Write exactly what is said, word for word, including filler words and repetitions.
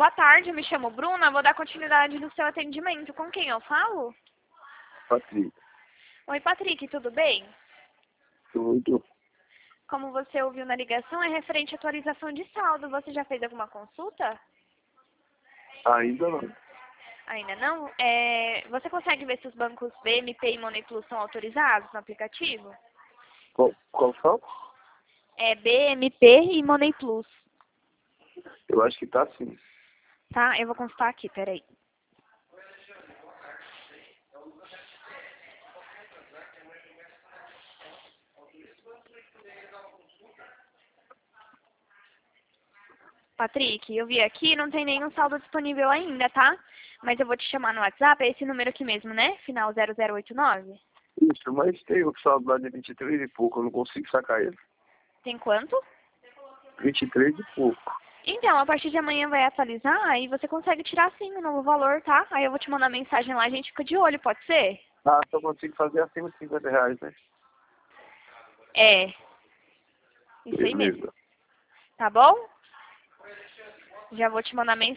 Boa tarde, eu me chamo Bruna, vou dar continuidade no seu atendimento. Com quem eu falo? Patrick. Oi, Patrick, tudo bem? Tudo. Como você ouviu na ligação, é referente à atualização de saldo. Você já fez alguma consulta? Ainda não. Ainda não? É, você consegue ver se os bancos B M P e Money Plus são autorizados no aplicativo? Qual, qual são? É B M P e Money Plus. Eu acho que tá sim. Tá, eu vou consultar aqui, peraí. Patrick, eu vi aqui, não tem nenhum saldo disponível ainda, tá? Mas eu vou te chamar no WhatsApp, é esse número aqui mesmo, né? Final zero zero oito nove. Isso, mas tem o saldo lá de vinte e três e pouco, eu não consigo sacar ele. Tem quanto? vinte e três e pouco. Então, a partir de amanhã vai atualizar e você consegue tirar sim o novo valor, tá? Aí eu vou te mandar mensagem lá, a gente fica de olho, pode ser? Ah, só consigo fazer acima de cinquenta reais, né? É. Isso aí mesmo. Beleza. Tá bom? Já vou te mandar mensagem.